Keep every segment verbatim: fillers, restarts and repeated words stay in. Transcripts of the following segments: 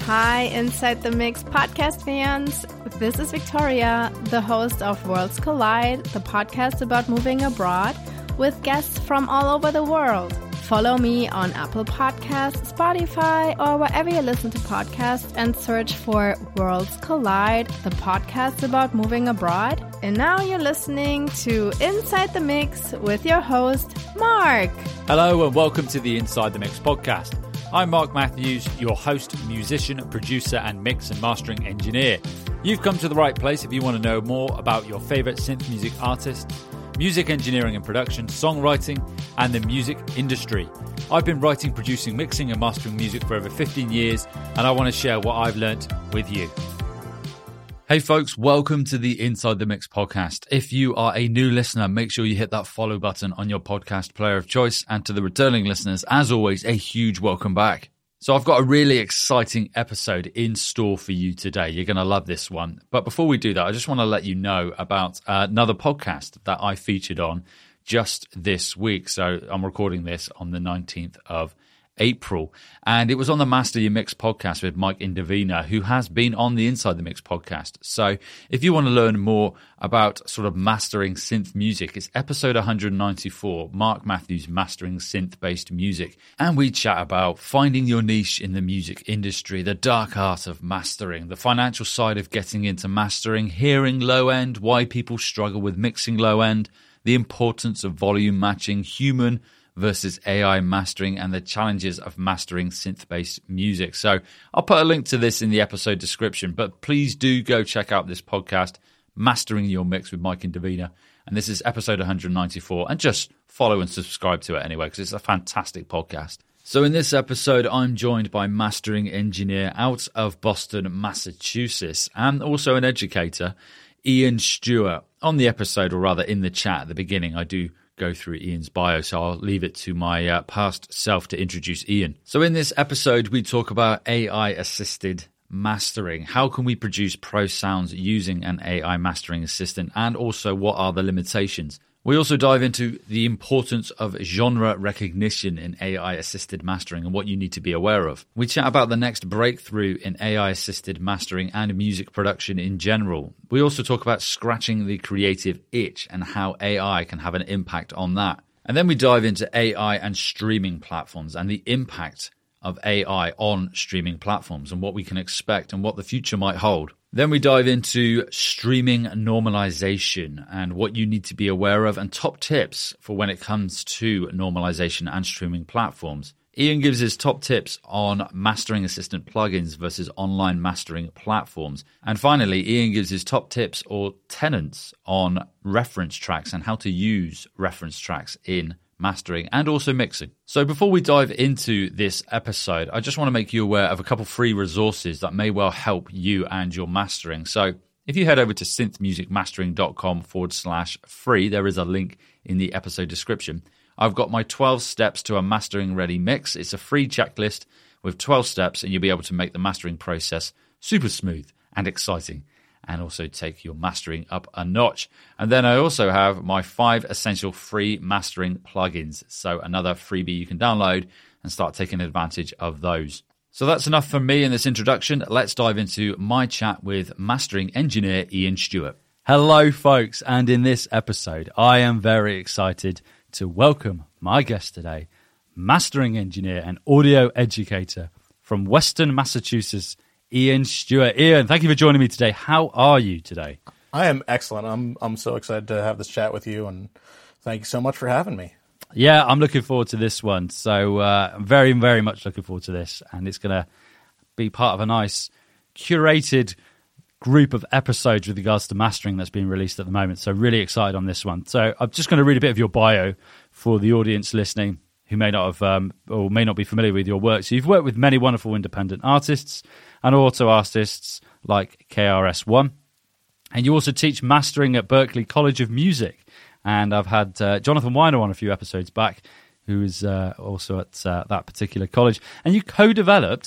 Hi, Inside the Mix podcast fans. This is Victoria, the host of Worlds Collide, the podcast about moving abroad with guests from all over the world. Follow me on Apple Podcasts, Spotify, or wherever you listen to podcasts and search for Worlds Collide, the podcast about moving abroad. And now you're listening to Inside the Mix with your host, Mark. Hello and welcome to the Inside the Mix podcast. I'm Mark Matthews, your host, musician, producer, and mix and mastering engineer. You've come to the right place if you want to know more about your favorite synth music artists, music engineering and production, songwriting, and the music industry. I've been writing, producing, mixing, and mastering music for over fifteen years, and I want to share what I've learnt with you. Hey folks, welcome to the Inside the Mix podcast. If you are a new listener, make sure you hit that follow button on your podcast player of choice. And to the returning listeners, as always, a huge welcome back. So I've got a really exciting episode in store for you today. You're going to love this one. But before we do that, I just want to let you know about uh, another podcast that I featured on just this week. So I'm recording this on the nineteenth of April, and it was on the Master Your Mix podcast with Mike Indovina, who has been on the Inside the Mix podcast. So if you want to learn more about sort of mastering synth music, it's episode one ninety-four, Mark Matthews Mastering Synth-Based Music. And we chat about finding your niche in the music industry, the dark art of mastering, the financial side of getting into mastering, hearing low end, why people struggle with mixing low end, the importance of volume matching, human versus A I mastering, and the challenges of mastering synth-based music. So I'll put a link to this in the episode description, but please do go check out this podcast, Mastering Your Mix with Mike and Davina. And this is episode one ninety-four, and just follow and subscribe to it anyway, because it's a fantastic podcast. So in this episode, I'm joined by mastering engineer out of Boston, Massachusetts, and also an educator, Ian Stewart. On the episode, or rather in the chat at the beginning, I do go through Ian's bio, so I'll leave it to my uh, past self to introduce Ian. So in this episode, we talk about A I-assisted mastering. How can we produce pro sounds using an A I mastering assistant, and also what are the limitations? We also dive into the importance of genre recognition in A I-assisted mastering and what you need to be aware of. We chat about the next breakthrough in A I-assisted mastering and music production in general. We also talk about scratching the creative itch and how A I can have an impact on that. And then we dive into A I and streaming platforms and the impact of A I on streaming platforms and what we can expect and what the future might hold. Then we dive into streaming normalization and what you need to be aware of and top tips for when it comes to normalization and streaming platforms. Ian gives his top tips on mastering assistant plugins versus online mastering platforms. And finally, Ian gives his top tips or tenets on reference tracks and how to use reference tracks in mastering and also mixing. So before we dive into this episode, I just want to make you aware of a couple free resources that may well help you and your mastering. So if you head over to synthmusicmastering.com forward slash free, there is a link in the episode description. I've got my twelve steps to a mastering ready mix. It's a free checklist with twelve steps, and you'll be able to make the mastering process super smooth and exciting, and also take your mastering up a notch. And then I also have my five essential free mastering plugins. So another freebie you can download and start taking advantage of those. So that's enough for me in this introduction. Let's dive into my chat with mastering engineer Ian Stewart. Hello, folks. And in this episode, I am very excited to welcome my guest today, mastering engineer and audio educator from Western Massachusetts, Ian Stewart. Ian, thank you for joining me today. How are you today? I am excellent. I'm I'm so excited to have this chat with you, and thank you so much for having me. Yeah, I'm looking forward to this one. So uh, I'm very, very much looking forward to this, and it's going to be part of a nice curated group of episodes with regards to mastering that's being released at the moment. So really excited on this one. So I'm just going to read a bit of your bio for the audience listening who may not have um, or may not be familiar with your work. So you've worked with many wonderful independent artists and auto artists like K R S One. And you also teach mastering at Berklee College of Music. And I've had uh, Jonathan Weiner on a few episodes back, who is uh, also at uh, that particular college. And you co-developed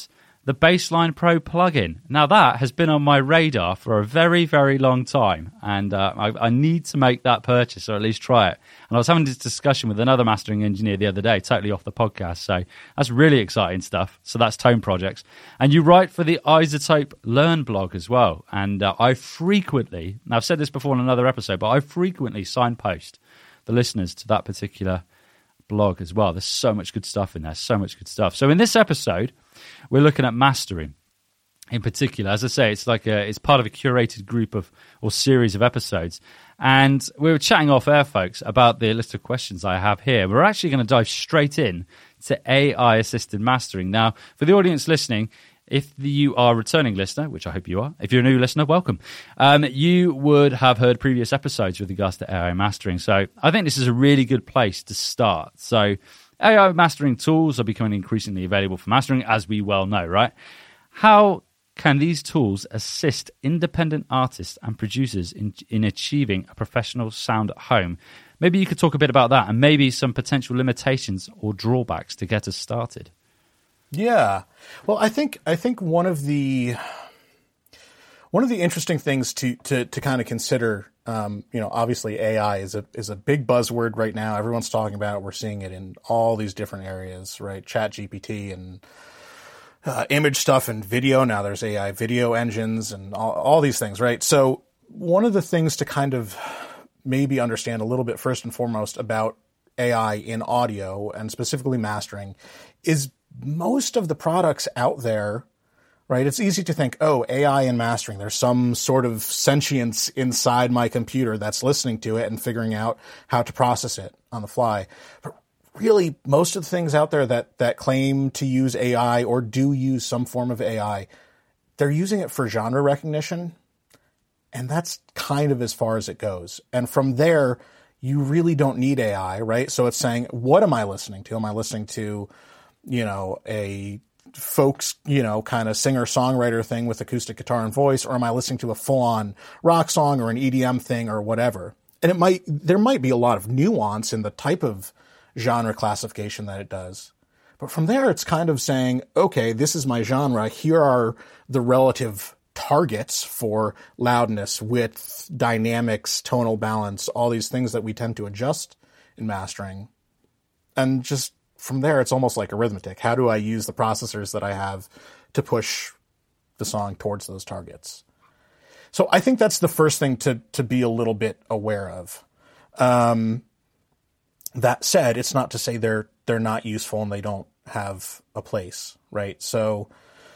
the Bassline Pro plugin. Now, that has been on my radar for a very, very long time, and uh, I, I need to make that purchase, or at least try it. And I was having this discussion with another mastering engineer the other day, totally off the podcast, so that's really exciting stuff. So that's Tone Projects. And you write for the iZotope Learn blog as well, and uh, I frequently, now I've said this before in another episode, but I frequently signpost the listeners to that particular blog as well. There's so much good stuff in there, so much good stuff. So in this episode, we're looking at mastering in particular. As I say, it's like a, it's part of a curated group of or series of episodes. And we were chatting off air, folks, about the list of questions I have here. We're actually going to dive straight in to A I-assisted mastering. Now, for the audience listening, if you are a returning listener, which I hope you are, if you're a new listener, welcome. Um, you would have heard previous episodes with regards to A I mastering. So I think this is a really good place to start. So A I mastering tools are becoming increasingly available for mastering, as we well know, right? How can these tools assist independent artists and producers in, in achieving a professional sound at home? Maybe you could talk a bit about that and maybe some potential limitations or drawbacks to get us started. Yeah. Well, I think I think one of the one of the interesting things to to, to kind of consider, um, you know, obviously A I is a is a big buzzword right now. Everyone's talking about it. We're seeing it in all these different areas, right? Chat G P T and uh, image stuff and video. Now there's A I video engines and all, all these things, right? So one of the things to kind of maybe understand a little bit first and foremost about A I in audio and specifically mastering is most of the products out there, right? It's easy to think, oh, A I and mastering, there's some sort of sentience inside my computer that's listening to it and figuring out how to process it on the fly. But really, most of the things out there that, that claim to use A I or do use some form of A I, they're using it for genre recognition. And that's kind of as far as it goes. And from there, you really don't need A I, right? So it's saying, what am I listening to? Am I listening to, you know, a folks, you know, kind of singer-songwriter thing with acoustic guitar and voice, or am I listening to a full-on rock song or an E D M thing or whatever? And it might, there might be a lot of nuance in the type of genre classification that it does. But from there, it's kind of saying, okay, this is my genre. Here are the relative targets for loudness, width, dynamics, tonal balance, all these things that we tend to adjust in mastering. And just from there, it's almost like arithmetic. How do I use the processors that I have to push the song towards those targets? So I think that's the first thing to to be a little bit aware of. Um, that said, it's not to say they're they're not useful and they don't have a place, right? So,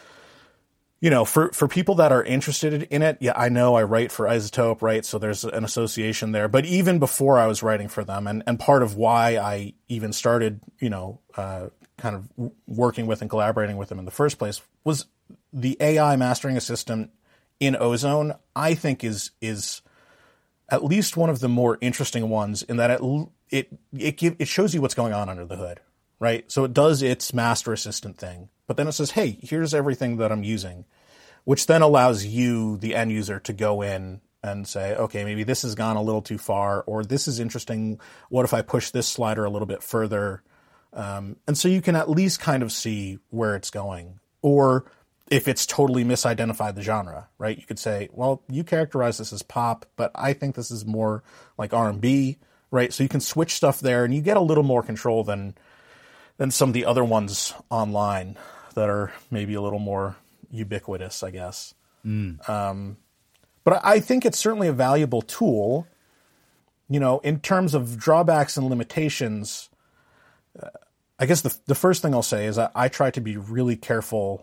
you know, for, for people that are interested in it, yeah, I know I write for iZotope, right? So there's an association there. But even before I was writing for them, and, and part of why I even started, you know, uh, kind of working with and collaborating with them in the first place was the A I mastering assistant in Ozone, I think is is at least one of the more interesting ones in that it it it, give, it shows you what's going on under the hood, right? So it does its master assistant thing, but then it says, hey, here's everything that I'm using, which then allows you, the end user, to go in and say, okay, maybe this has gone a little too far, or this is interesting. What if I push this slider a little bit further? Um, and so you can at least kind of see where it's going. Or if it's totally misidentified the genre, right? You could say, well, you characterize this as pop, but I think this is more like R and B, right? So you can switch stuff there, and you get a little more control than than some of the other ones online that are maybe a little more ubiquitous, I guess. Mm. Um, but I think it's certainly a valuable tool. You know, in terms of drawbacks and limitations, uh, I guess the the first thing I'll say is I, I try to be really careful.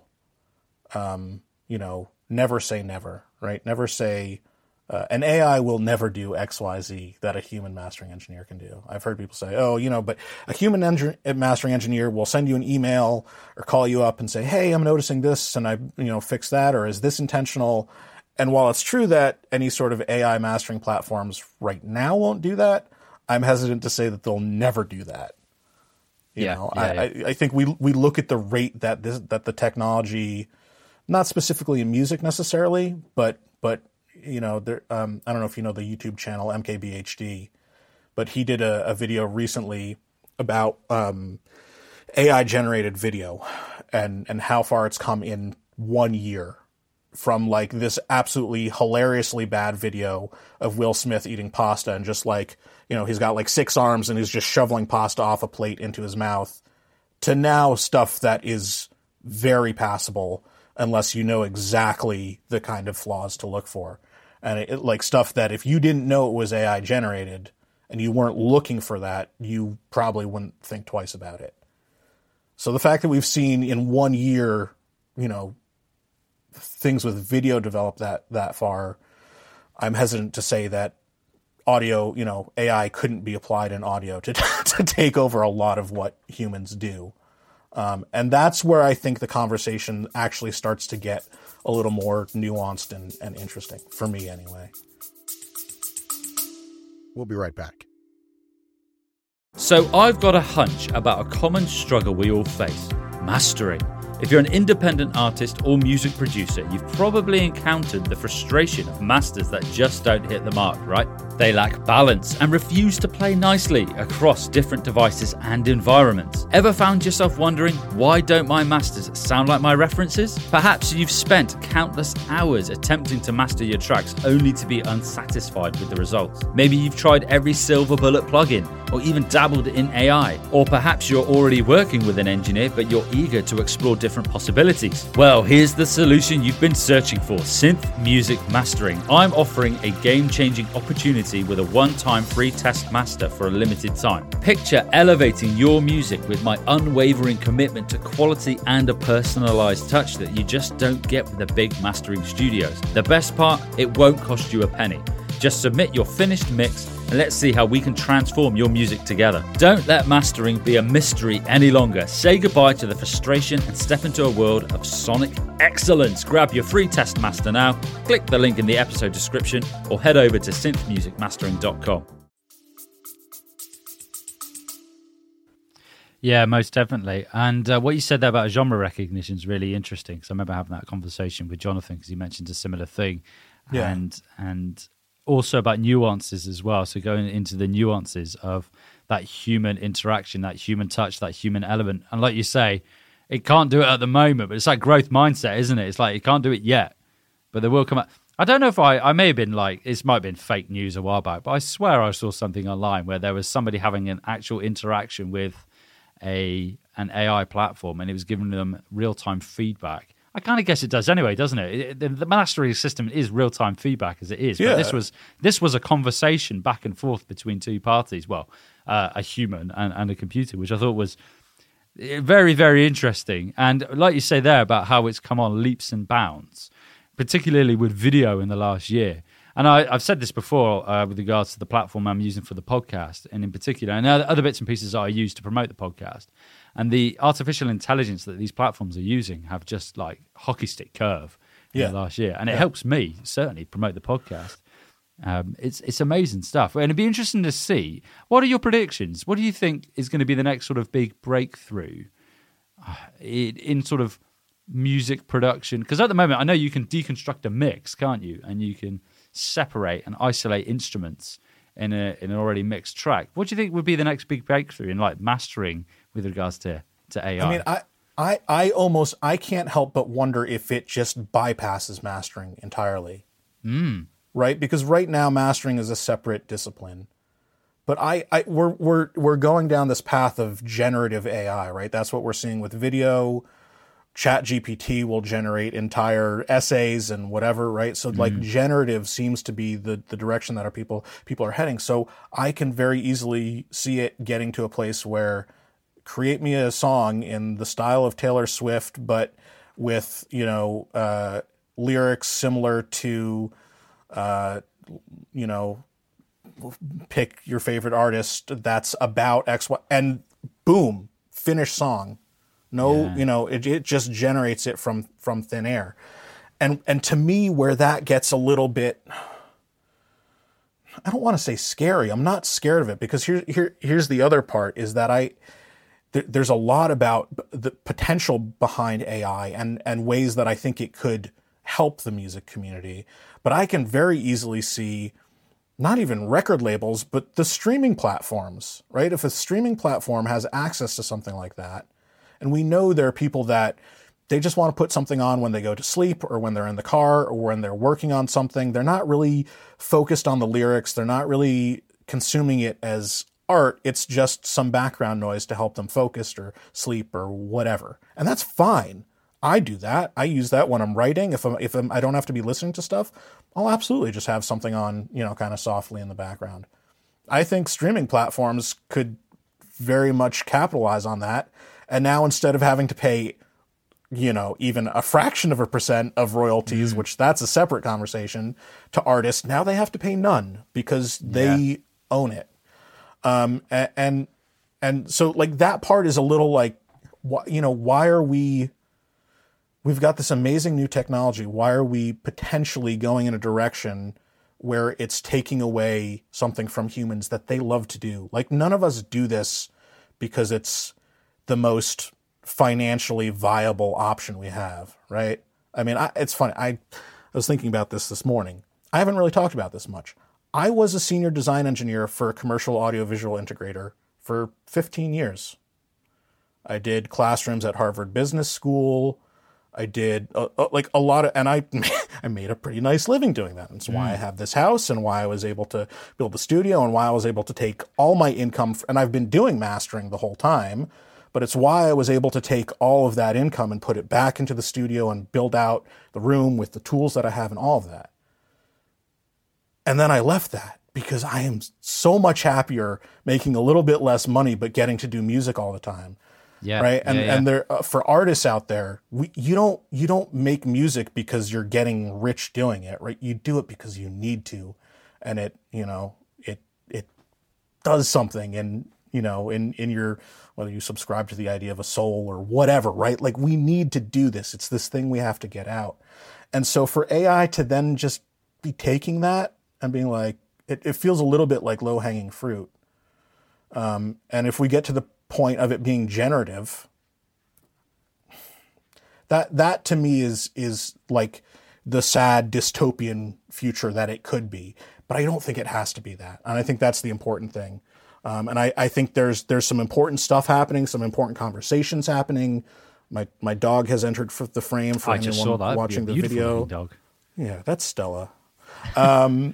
Um, you know, never say never, right? Never say uh, an A I will never do X, Y, Z that a human mastering engineer can do. I've heard people say, oh, you know, but a human engin- mastering engineer will send you an email or call you up and say, hey, I'm noticing this and I, you know, fix that, or is this intentional? And while it's true that any sort of A I mastering platforms right now won't do that, I'm hesitant to say that they'll never do that. You yeah, know, yeah, I, yeah. I, I think we we look at the rate that this that the technology, not specifically in music necessarily, but but you know, there. Um, I don't know if you know the YouTube channel M K B H D, but he did a, a video recently about um, A I generated video and and how far it's come in one year from like this absolutely hilariously bad video of Will Smith eating pasta and just like, you know, he's got like six arms and he's just shoveling pasta off a plate into his mouth, to now stuff that is very passable unless you know exactly the kind of flaws to look for. And it, like stuff that if you didn't know it was A I generated and you weren't looking for that, you probably wouldn't think twice about it. So the fact that we've seen in one year, you know, things with video develop that that far, I'm hesitant to say that audio, you know, A I couldn't be applied in audio to to take over a lot of what humans do. Um, and that's where I think the conversation actually starts to get a little more nuanced and, and interesting, for me anyway. We'll be right back. So I've got a hunch about a common struggle we all face: mastering. If you're an independent artist or music producer, you've probably encountered the frustration of masters that just don't hit the mark, right? They lack balance and refuse to play nicely across different devices and environments. Ever found yourself wondering, why don't my masters sound like my references? Perhaps you've spent countless hours attempting to master your tracks only to be unsatisfied with the results. Maybe you've tried every silver bullet plugin or even dabbled in A I. Or perhaps you're already working with an engineer but you're eager to explore different possibilities. Well, here's the solution you've been searching for: Synth Music Mastering. I'm offering a game-changing opportunity with a one-time free test master for a limited time. Picture elevating your music with my unwavering commitment to quality and a personalized touch that you just don't get with the big mastering studios. The best part, it won't cost you a penny. Just submit your finished mix and let's see how we can transform your music together. Don't let mastering be a mystery any longer. Say goodbye to the frustration and step into a world of sonic excellence. Grab your free test master now, click the link in the episode description, or head over to synth music mastering dot com. Yeah, most definitely. And uh, what you said there about genre recognition is really interesting, because I remember having that conversation with Jonathan because he mentioned a similar thing. Yeah. And and also about nuances as well. So going into the nuances of that human interaction, that human touch, that human element. And like you say, it can't do it at the moment, but it's like growth mindset, isn't it? It's like it can't do it yet, but there will come up. I don't know if I, I may have been like, this might have been fake news a while back, but I swear I saw something online where there was somebody having an actual interaction with a an A I platform and it was giving them real-time feedback. I kind of guess it does anyway, doesn't it? it the, the mastering system is real-time feedback as it is. Yeah. But this was this was a conversation back and forth between two parties. Well, uh, a human and, and a computer, which I thought was very, very interesting. And like you say there about how it's come on leaps and bounds, particularly with video in the last year. And I, I've said this before uh, with regards to the platform I'm using for the podcast, and in particular, and other bits and pieces that I use to promote the podcast. And the artificial intelligence that these platforms are using have just like hockey stick curve in Yeah. the last year. And it Yeah. helps me certainly promote the podcast. Um, it's it's amazing stuff. And it'd be interesting to see, what are your predictions? What do you think is going to be the next sort of big breakthrough uh, in, in sort of music production? Because at the moment, I know you can deconstruct a mix, can't you? And you can separate and isolate instruments in a in an already mixed track. What do you think would be the next big breakthrough in like mastering with regards to, to A I? I mean, I, I, I almost, I can't help but wonder if it just bypasses mastering entirely. Mm. Right? Because right now mastering is a separate discipline. But I, I we're we're we're going down this path of generative A I, right? That's what we're seeing with video. ChatGPT will generate entire essays and whatever, right? So like mm. generative seems to be the, the direction that our people people are heading. So I can very easily see it getting to a place where create me a song in the style of Taylor Swift, but with, you know, uh, lyrics similar to, uh, you know, pick your favorite artist that's about X, Y, and boom, finished song. No, yeah. you know, it, it just generates it from, from thin air. And and to me, where that gets a little bit, I don't want to say scary. I'm not scared of it, because here, here here's the other part is that I, th- there's a lot about the potential behind A I and, and ways that I think it could help the music community. But I can very easily see not even record labels, but the streaming platforms, right? If a streaming platform has access to something like that, and we know there are people that they just want to put something on when they go to sleep or when they're in the car or when they're working on something. They're not really focused on the lyrics. They're not really consuming it as art. It's just some background noise to help them focus or sleep or whatever. And that's fine. I do that. I use that when I'm writing. If I'm, if I'm, I don't have to be listening to stuff, I'll absolutely just have something on, you know, kind of softly in the background. I think streaming platforms could very much capitalize on that. And now instead of having to pay, you know, even a fraction of a percent of royalties, mm. which that's a separate conversation, to artists, now they have to pay none because they yeah. own it. Um, and, and, and so like that part is a little like, wh- you know, why are we, we've got this amazing new technology. Why are we potentially going in a direction where it's taking away something from humans that they love to do? Like none of us do this because it's the most financially viable option we have, right? I mean, I, it's funny. I, I was thinking about this this morning. I haven't really talked about this much. I was a senior design engineer for a commercial audiovisual integrator for fifteen years. I did classrooms at Harvard Business School. I did uh, uh, like a lot of, and I I made a pretty nice living doing that. That's why mm. I have this house and why I was able to build the studio and why I was able to take all my income. F- and I've been doing mastering the whole time, but it's why I was able to take all of that income and put it back into the studio and build out the room with the tools that I have and all of that. And then I left that because I am so much happier making a little bit less money, but getting to do music all the time. Yeah. Right. And, yeah, yeah. and there, uh, for artists out there, we, you don't, you don't make music because you're getting rich doing it, right? You do it because you need to. And it, you know, it, it does something and, you know, in, in your, whether you subscribe to the idea of a soul or whatever, right? Like we need to do this. It's this thing we have to get out. And so for A I to then just be taking that and being like, it, it feels a little bit like low hanging fruit. Um, and if we get to the point of it being generative, that that to me is is like the sad dystopian future that it could be. But I don't think it has to be that. And I think that's the important thing. Um, and I, I think there's there's some important stuff happening, some important conversations happening. My my dog has entered for the frame for I just anyone saw that. watching the video. Dog. Yeah, that's Stella. Um,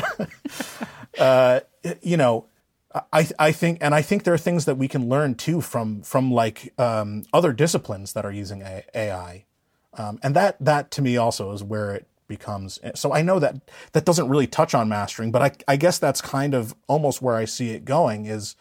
uh, you know, I I think, and I think there are things that we can learn too from from like um, other disciplines that are using A I, um, and that that to me also is where it becomes. So I know that that doesn't really touch on mastering, but I I guess that's kind of almost where I see it going is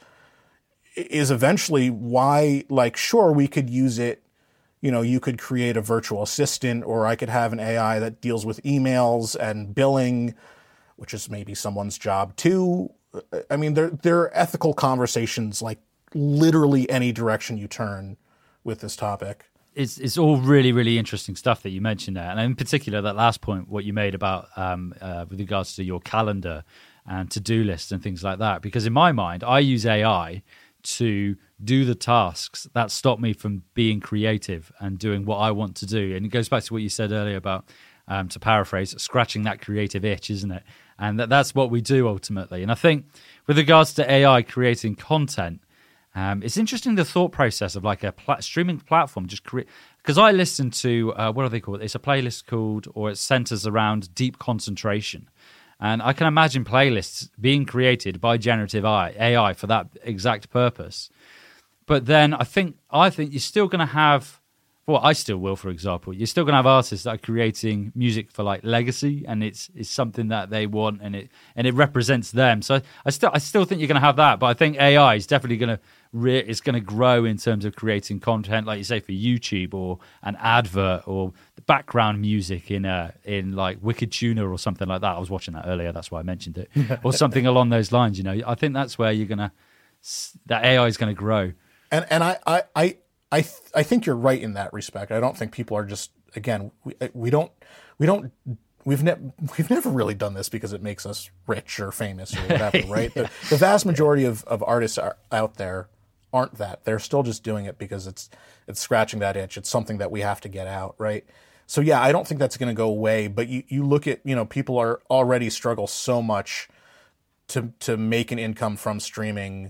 is eventually why, like, sure, we could use it. You know, you could create a virtual assistant, or I could have an A I that deals with emails and billing, which is maybe someone's job too. I mean, there there are ethical conversations like literally any direction you turn with this topic. It's it's all really, really interesting stuff that you mentioned there. And in particular, that last point, what you made about um, uh, with regards to your calendar and to-do lists and things like that. Because in my mind, I use A I to do the tasks that stop me from being creative and doing what I want to do. And it goes back to what you said earlier about, um, to paraphrase, scratching that creative itch, isn't it? And that, that's what we do ultimately. And I think with regards to A I creating content, um, it's interesting the thought process of like a pla- streaming platform just create. Because I listen to, uh, what are they called? It's a playlist called, or it centers around deep concentration. And I can imagine playlists being created by generative A I for that exact purpose. But then I think I think you're still going to have, well, I still will, for example, you're still going to have artists that are creating music for like legacy, and it's it's something that they want, and it and it represents them. So I still I still think you're going to have that, but I think A I is definitely going to re- it's going to grow in terms of creating content, like you say, for YouTube or an advert or the background music in a in like Wicked Tuner or something like that. I was watching that earlier, that's why I mentioned it, or something along those lines. You know, I think that's where you're gonna that A I is going to grow. And and I I. I I th- I think you're right in that respect. I don't think people are just, again, we, we don't, we don't, we've never, we've never really done this because it makes us rich or famous or whatever, right? yeah. the, the vast majority of, of artists are out there aren't that. They're still just doing it because it's, it's scratching that itch. It's something that we have to get out, right? So yeah, I don't think that's going to go away, but you, you look at, you know, people are already struggle so much to, to make an income from streaming,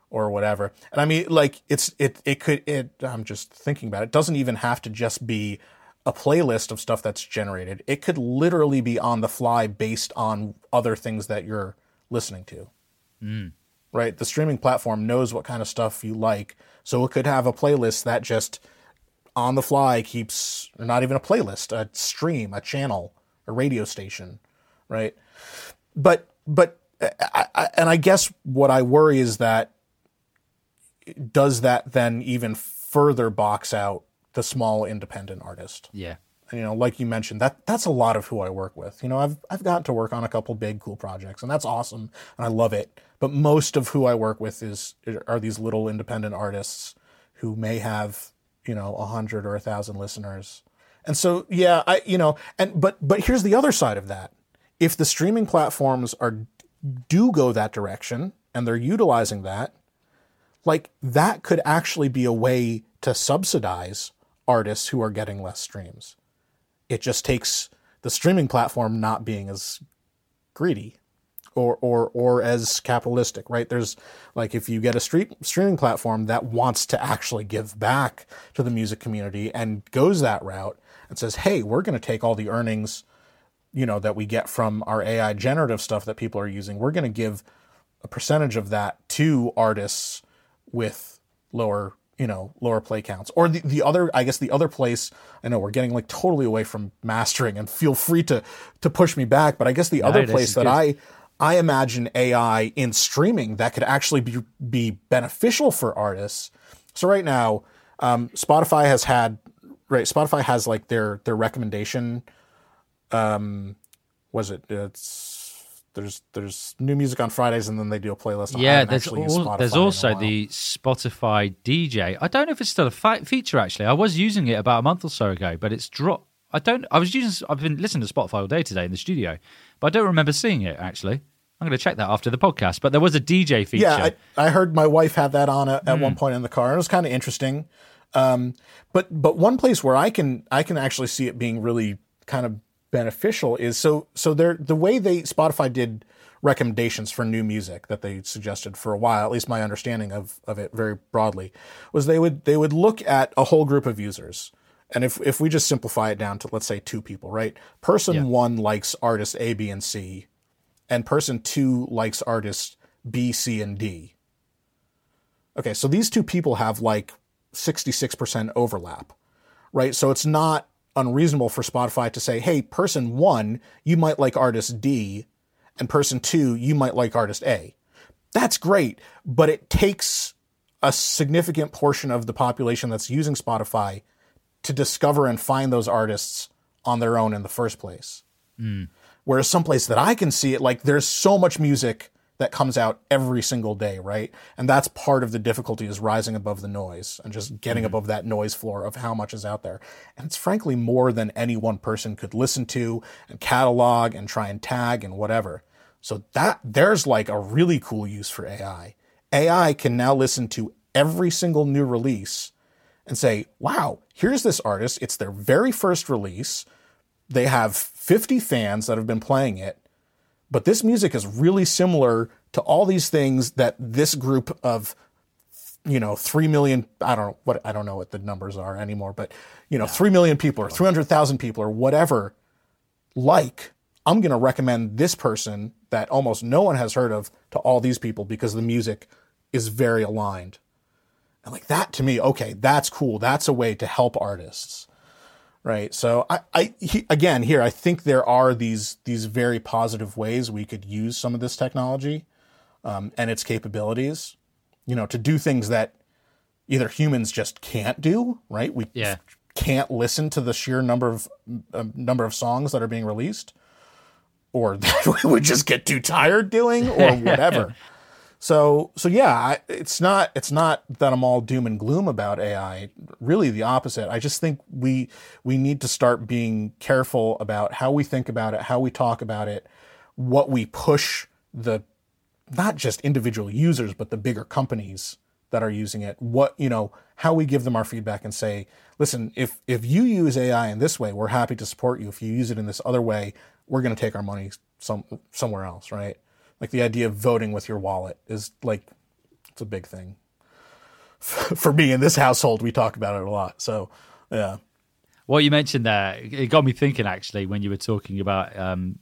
or whatever. And I mean, like it's it it could it. I'm just thinking about it. It doesn't even have to just be a playlist of stuff that's generated. It could literally be on the fly based on other things that you're listening to. Mm. Right? The streaming platform knows what kind of stuff you like, so it could have a playlist that just on the fly keeps, or not even a playlist, a stream, a channel, a radio station, right? But but I, I, and I guess what I worry is that does that then even further box out the small independent artist? Yeah. You know, like you mentioned, that that's a lot of who I work with. You know, I've I've gotten to work on a couple big cool projects, and that's awesome, and I love it. But most of who I work with is are these little independent artists who may have, you know, a hundred or a thousand listeners. And so, yeah, I you know, and but but here's the other side of that. If the streaming platforms are do go that direction and they're utilizing that, like that could actually be a way to subsidize artists who are getting less streams. It just takes the streaming platform not being as greedy or or or as capitalistic, right? There's like if you get a street, streaming platform that wants to actually give back to the music community and goes that route and says, hey, we're going to take all the earnings, you know, that we get from our A I generative stuff that people are using. We're going to give a percentage of that to artists with lower you know, lower play counts. Or the, the other, I guess the other place, I know we're getting like totally away from mastering and feel free to to push me back, but I guess the no, other place that I I imagine A I in streaming that could actually be be beneficial for artists. So right now, um, Spotify has had, right, Spotify has like their their recommendation, um, was it, it's, There's there's new music on Fridays, and then they do a playlist. Yeah, there's all, there's also the Spotify D J. I don't know if it's still a fi- feature actually. I was using it about a month or so ago, but it's dropped. I don't. I was using. I've been listening to Spotify all day today in the studio, but I don't remember seeing it actually. I'm going to check that after the podcast. But there was a D J feature. Yeah, I, I heard my wife had that on at, at mm. one point in the car. It was kind of interesting. Um, but but one place where I can I can actually see it being really kind of beneficial is so so they're the way they Spotify did recommendations for new music that they suggested for a while, at least my understanding of of it very broadly, was they would they would look at a whole group of users. And if if we just simplify it down to, let's say, two people, right? Person yeah. one likes artist A, B, and C, and person two likes artists B, C, and D. Okay, so these two people have like sixty-six percent overlap, right? So it's not unreasonable for Spotify to say, hey, person one, you might like artist D, and person two, you might like artist A. That's great, but it takes a significant portion of the population that's using Spotify to discover and find those artists on their own in the first place. Mm. Whereas someplace that I can see it, like there's so much music that comes out every single day, right? And that's part of the difficulty, is rising above the noise and just getting mm-hmm. above that noise floor of how much is out there. And it's frankly more than any one person could listen to and catalog and try and tag and whatever. So that there's like a really cool use for A I. A I can now listen to every single new release and say, wow, here's this artist. It's their very first release. They have fifty fans that have been playing it. But this music is really similar to all these things that this group of, you know, three million, I don't know what, I don't know what the numbers are anymore, but, you know, yeah. three million people or three hundred thousand people or whatever, like, I'm going to recommend this person that almost no one has heard of to all these people because the music is very aligned. And like that to me, okay, that's cool. That's a way to help artists. Right. So I, I he, again, here, I think there are these these very positive ways we could use some of this technology um, and its capabilities, you know, to do things that either humans just can't do. Right. We yeah. can't listen to the sheer number of uh, number of songs that are being released, or that we would just get too tired doing, or whatever. So, so yeah, it's not, it's not that I'm all doom and gloom about A I. Really the opposite. I just think we, we need to start being careful about how we think about it, how we talk about it, what we push the, not just individual users, but the bigger companies that are using it, what, you know, how we give them our feedback and say, listen, if, if you use A I in this way, we're happy to support you. If you use it in this other way, we're going to take our money some, somewhere else. Right. Like the idea of voting with your wallet is like, It's a big thing. For me in this household, we talk about it a lot. So, yeah. What you mentioned there, it got me thinking actually when you were talking about um,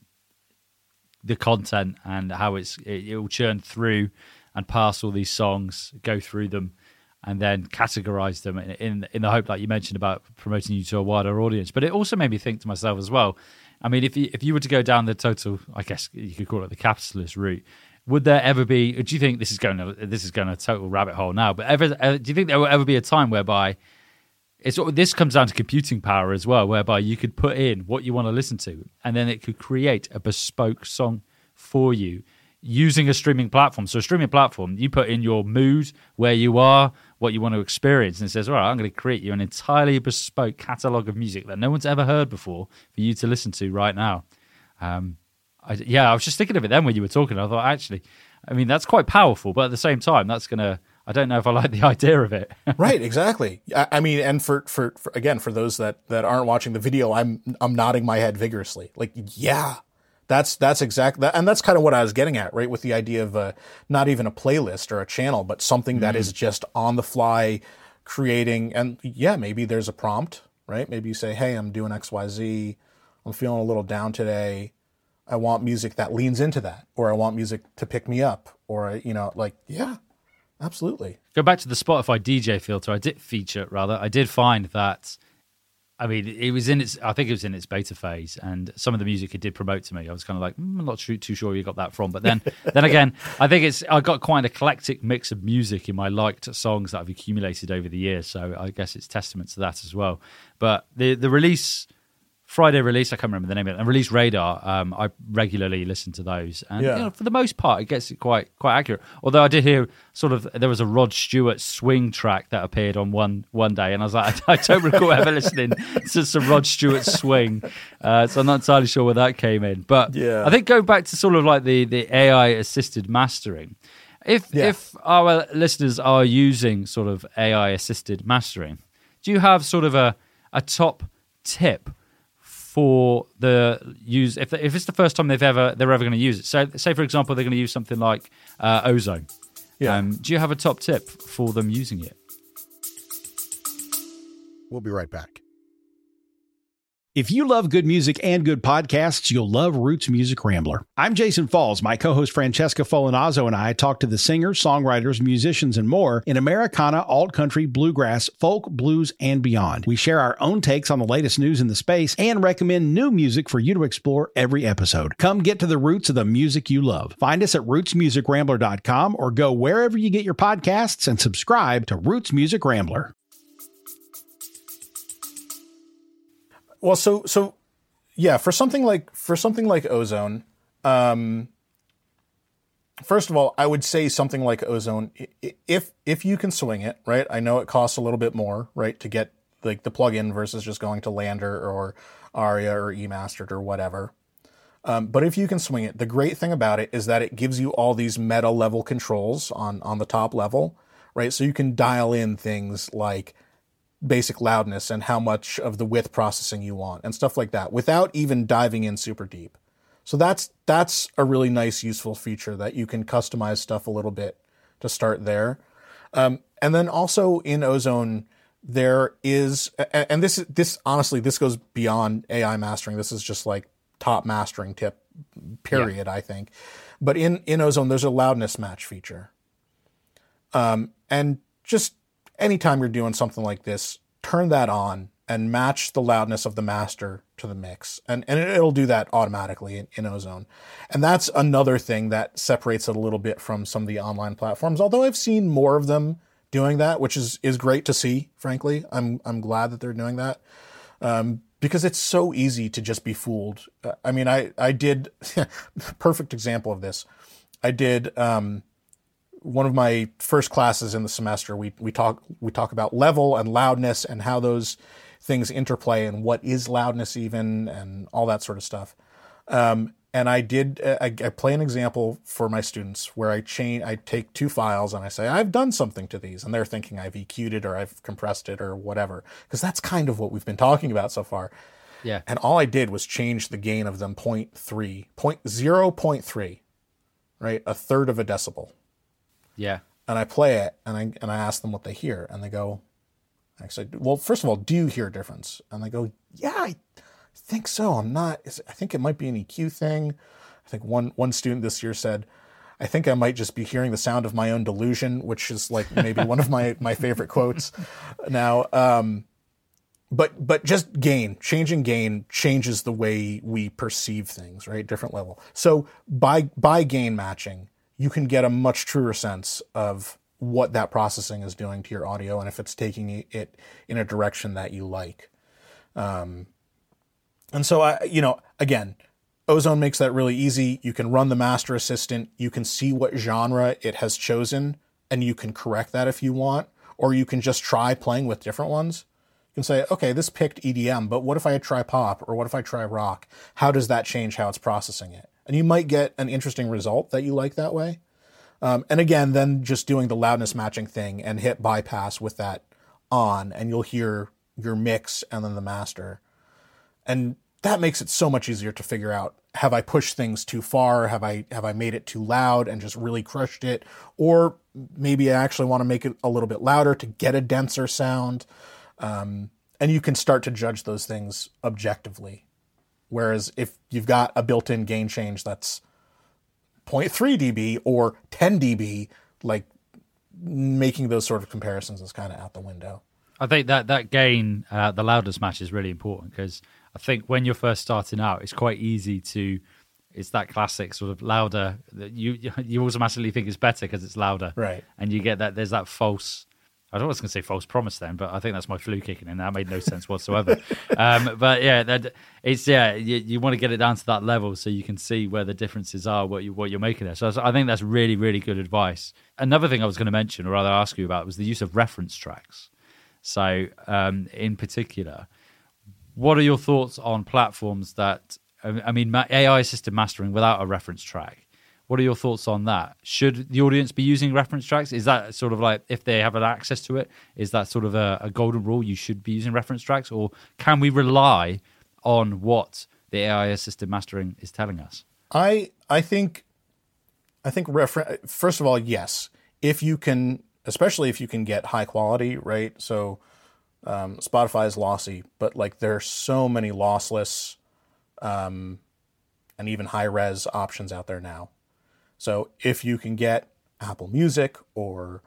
the content and how it's it, it will churn through and pass all these songs, go through them, and then categorize them in, in in the hope that you mentioned about promoting you to a wider audience. But it also made me think to myself as well. I mean, if you if you were to go down the total, I guess you could call it the capitalist route, would there ever be? Do you think this is going to this is going a total rabbit hole now? But ever, ever, do you think there will ever be a time whereby it's this comes down to computing power as well, whereby you could put in what you want to listen to, and then it could create a bespoke song for you using a streaming platform. So a streaming platform, you put in your mood, where you are, what you want to experience, and it says, all right, I'm going to create you an entirely bespoke catalogue of music that no one's ever heard before for you to listen to right now. Um, I, yeah, I was just thinking of it then when you were talking. I thought, actually, I mean, that's quite powerful, but at the same time, that's going to, I don't know if I like the idea of it. Right, exactly. I, I mean, and for, for, for, again, for those that, that aren't watching the video, I'm, I'm nodding my head vigorously. Like, yeah. That's that's exactly that, and that's kind of what I was getting at, right? With the idea of uh, not even a playlist or a channel, but something mm. that is just on the fly, creating. And yeah, maybe there's a prompt, right? Maybe you say, "Hey, I'm doing X Y Z. I'm feeling a little down today. I want music that leans into that, or I want music to pick me up, or you know, like yeah, absolutely." Go back to the Spotify D J filter. I did feature rather. I did find that. I mean, it was in its. I think it was in its beta phase, and some of the music it did promote to me. I was kind of like, mm, I'm not too, too sure where you got that from. But then, then again, I think it's. I got quite an eclectic mix of music in my liked songs that I've accumulated over the years. So I guess it's testament to that as well. But the the release. Friday release, I can't remember the name of it, and Release Radar, um, I regularly listen to those. And yeah. you know, for the most part, it gets it quite quite accurate. Although I did hear sort of, there was a Rod Stewart swing track that appeared on one one day, and I was like, I, I don't recall ever listening to some Rod Stewart swing, uh, so I'm not entirely sure where that came in. But yeah. I think going back to sort of like the, the A I-assisted mastering, if yeah. if our listeners are using sort of A I-assisted mastering, do you have sort of a, a top tip for the use, if if it's the first time they've ever they're ever going to use it? So, say for example, they're going to use something like uh, Ozone. Yeah. Um, do you have a top tip for them using it? We'll be right back. If you love good music and good podcasts, you'll love Roots Music Rambler. I'm Jason Falls. My co-host Francesca Folinazzo and I talk to the singers, songwriters, musicians, and more in Americana, alt-country, bluegrass, folk, blues, and beyond. We share our own takes on the latest news in the space and recommend new music for you to explore every episode. Come get to the roots of the music you love. Find us at roots music rambler dot com or go wherever you get your podcasts and subscribe to Roots Music Rambler. Well, so so yeah, for something like for something like Ozone, um, first of all, I would say something like Ozone, if if you can swing it, right? I know it costs a little bit more, right, to get like the plugin versus just going to Lander or Aria or eMastered or whatever. Um, but if you can swing it, the great thing about it is that it gives you all these meta level controls on on the top level, right? So you can dial in things like basic loudness and how much of the width processing you want and stuff like that without even diving in super deep. So that's that's a really nice, useful feature that you can customize stuff a little bit to start there. Um, and then also in Ozone, there is, and this this honestly, this goes beyond A I mastering. This is just like top mastering tip, period, yeah. I think. But in, in Ozone, there's a loudness match feature. Um, and just anytime you're doing something like this, turn that on and match the loudness of the master to the mix. And and it'll do that automatically in, in Ozone. And that's another thing that separates it a little bit from some of the online platforms, although I've seen more of them doing that, which is, is great to see, frankly. I'm I'm glad that they're doing that. Um, because it's so easy to just be fooled. I mean, I, I did, perfect example of this. I did, um, one of my first classes in the semester, we we talk we talk about level and loudness and how those things interplay and what is loudness even and all that sort of stuff. Um, and I did I, I play an example for my students where I chain I take two files and I say I've done something to these, and they're thinking I've E Q'd it or I've compressed it or whatever, because that's kind of what we've been talking about so far. Yeah. And all I did was change the gain of them zero point three, zero point zero point three, right, a third of a decibel. Yeah. and I play it, and I and I ask them what they hear, and they go, actually, well, first of all, do you hear a difference? And they go, yeah, I think so. I'm not. I think it might be an E Q thing. I think one one student this year said, I think I might just be hearing the sound of my own delusion, which is like maybe one of my my favorite quotes now. Um, but but just gain, changing gain changes the way we perceive things, right? Different level. So by by gain matching, you can get a much truer sense of what that processing is doing to your audio and if it's taking it in a direction that you like. Um, and so, I, you know, again, Ozone makes that really easy. You can run the master assistant. You can see what genre it has chosen, and you can correct that if you want, or you can just try playing with different ones. You can say, okay, this picked E D M, but what if I try pop, or what if I try rock? How does that change how it's processing it? And you might get an interesting result that you like that way. Um, and again, then just doing the loudness matching thing and hit bypass with that on, and you'll hear your mix and then the master. And that makes it so much easier to figure out, have I pushed things too far? Have I have I made it too loud and just really crushed it? Or maybe I actually want to make it a little bit louder to get a denser sound. Um, and you can start to judge those things objectively. Whereas if you've got a built-in gain change that's zero point three decibels or ten decibels, like making those sort of comparisons is kind of out the window. I think that that gain, uh, the loudness match is really important because I think when you're first starting out, it's quite easy to, it's that classic sort of louder that you you automatically think it's better because it's louder. Right. And you get that, there's that false, I don't know what I was going to say false promise then, but I think that's my flu kicking in. That made no sense whatsoever. um, but yeah, that, it's, yeah, you, you want to get it down to that level so you can see where the differences are, what, you, what you're making there. So I think that's really, really good advice. Another thing I was going to mention, or rather ask you about, was the use of reference tracks. So um, in particular, what are your thoughts on platforms that, I mean, A I-assisted mastering without a reference track? What are your thoughts on that? Should the audience be using reference tracks? Is that sort of like, if they have an access to it, is that sort of a, a golden rule? You should be using reference tracks? Or can we rely on what the A I-assisted mastering is telling us? I I think, I think refer- first of all, yes. If you can, especially if you can get high quality, right? So um, Spotify is lossy, but like there are so many lossless um, and even high res options out there now. So if you can get Apple Music or